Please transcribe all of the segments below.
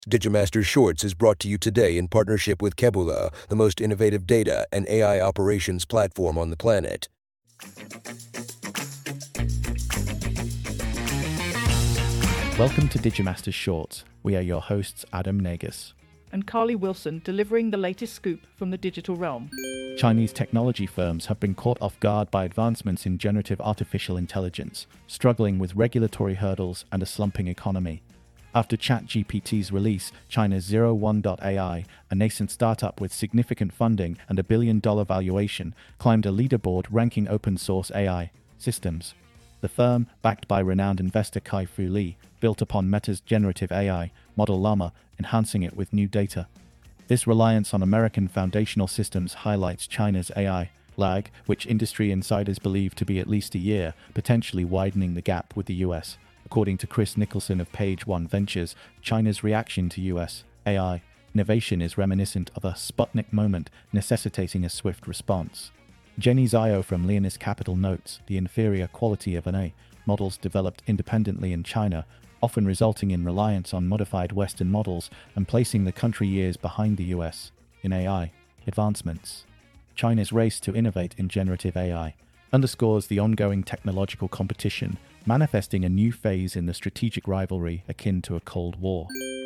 Digimaster Shorts is brought to you today in partnership with Kebula, the most innovative data and AI operations platform on the planet. Welcome to Digimaster Shorts. We are your hosts, Adam Nagus and Carly Wilson, delivering the latest scoop from the digital realm. Chinese technology firms have been caught off guard by advancements in generative artificial intelligence, struggling with regulatory hurdles and a slumping economy. After ChatGPT's release, China's 01.ai, a nascent startup with significant funding and a $1 billion valuation, climbed a leaderboard ranking open-source AI systems. The firm, backed by renowned investor Kai-Fu Lee, built upon Meta's generative AI model Llama, enhancing it with new data. This reliance on American foundational systems highlights China's AI lag, which industry insiders believe to be at least a year, potentially widening the gap with the US. According to Chris Nicholson of Page One Ventures, China's reaction to US AI innovation is reminiscent of a Sputnik moment, necessitating a swift response. Jenny Zhao from Leonis Capital notes the inferior quality of AI models developed independently in China, often resulting in reliance on modified Western models and placing the country years behind the US in AI advancements. China's race to innovate in generative AI underscores the ongoing technological competition, manifesting a new phase in the strategic rivalry akin to a Cold War.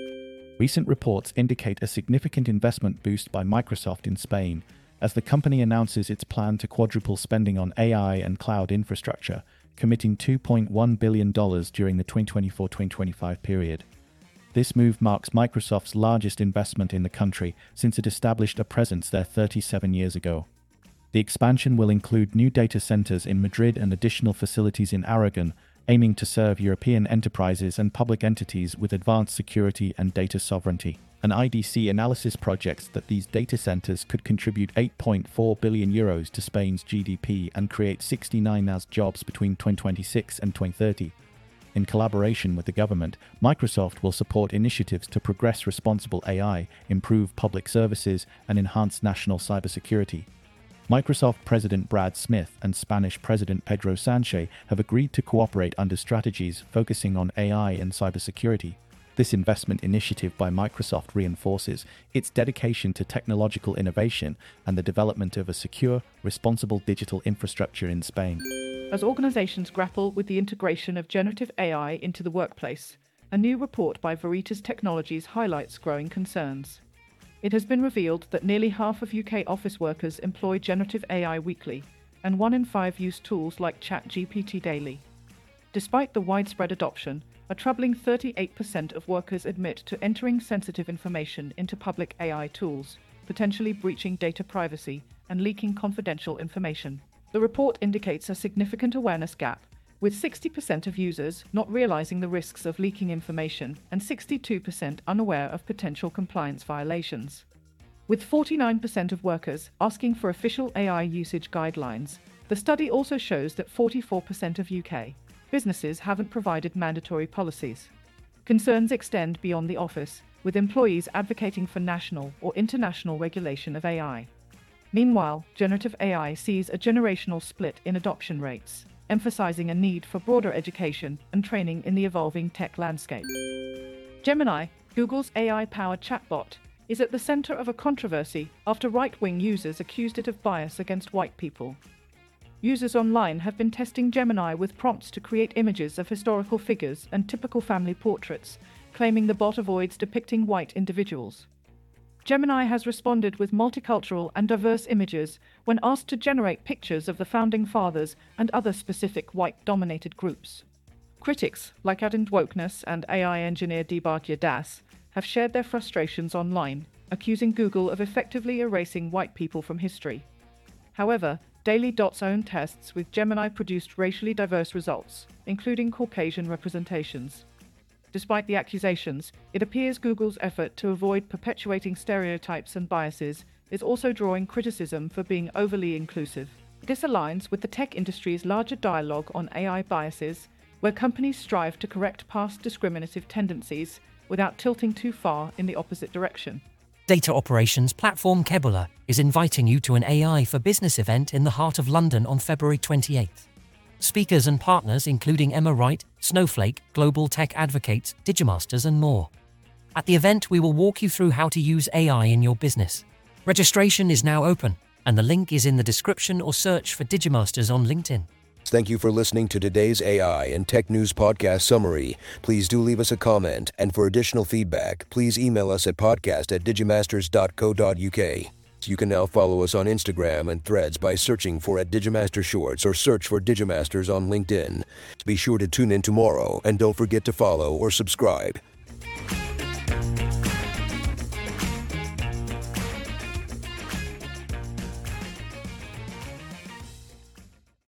Recent reports indicate a significant investment boost by Microsoft in Spain, as the company announces its plan to quadruple spending on AI and cloud infrastructure, committing $2.1 billion during the 2024-2025 period. This move marks Microsoft's largest investment in the country since it established a presence there 37 years ago. The expansion will include new data centers in Madrid and additional facilities in Aragon, aiming to serve European enterprises and public entities with advanced security and data sovereignty. An IDC analysis projects that these data centers could contribute €8.4 billion to Spain's GDP and create 69,000 jobs between 2026 and 2030. In collaboration with the government, Microsoft will support initiatives to progress responsible AI, improve public services, and enhance national cybersecurity. Microsoft President Brad Smith and Spanish President Pedro Sanchez have agreed to cooperate under strategies focusing on AI and cybersecurity. This investment initiative by Microsoft reinforces its dedication to technological innovation and the development of a secure, responsible digital infrastructure in Spain. As organizations grapple with the integration of generative AI into the workplace, a new report by Veritas Technologies highlights growing concerns. It has been revealed that nearly half of UK office workers employ generative AI weekly, and 1 in 5 use tools like ChatGPT daily. Despite the widespread adoption, a troubling 38% of workers admit to entering sensitive information into public AI tools, potentially breaching data privacy and leaking confidential information. The report indicates a significant awareness gap, with 60% of users not realizing the risks of leaking information and 62% unaware of potential compliance violations. With 49% of workers asking for official AI usage guidelines, the study also shows that 44% of UK businesses haven't provided mandatory policies. Concerns extend beyond the office, with employees advocating for national or international regulation of AI. Meanwhile, generative AI sees a generational split in adoption rates, emphasizing a need for broader education and training in the evolving tech landscape. Gemini, Google's AI-powered chatbot, is at the center of a controversy after right-wing users accused it of bias against white people. Users online have been testing Gemini with prompts to create images of historical figures and typical family portraits, claiming the bot avoids depicting white individuals. Gemini has responded with multicultural and diverse images when asked to generate pictures of the founding fathers and other specific white-dominated groups. Critics, like Ardent Wokeness and AI engineer Dibakya Das, have shared their frustrations online, accusing Google of effectively erasing white people from history. However, Daily.'s own tests with Gemini produced racially diverse results, including Caucasian representations. Despite the accusations, it appears Google's effort to avoid perpetuating stereotypes and biases is also drawing criticism for being overly inclusive. This aligns with the tech industry's larger dialogue on AI biases, where companies strive to correct past discriminative tendencies without tilting too far in the opposite direction. Data operations platform Kebula is inviting you to an AI for Business event in the heart of London on February 28th. Speakers and partners including Emma Wright, Snowflake, Global Tech Advocates, Digimasters and more. At the event, we will walk you through how to use AI in your business. Registration is now open, and the link is in the description or search for Digimasters on LinkedIn. Thank you for listening to today's AI and Tech News Podcast summary. Please do leave us a comment, and for additional feedback, please email us at podcast@digimasters.co.uk. You can now follow us on Instagram and Threads by searching for @DigimasterShorts or search for Digimasters on LinkedIn. Be sure to tune in tomorrow, and don't forget to follow or subscribe.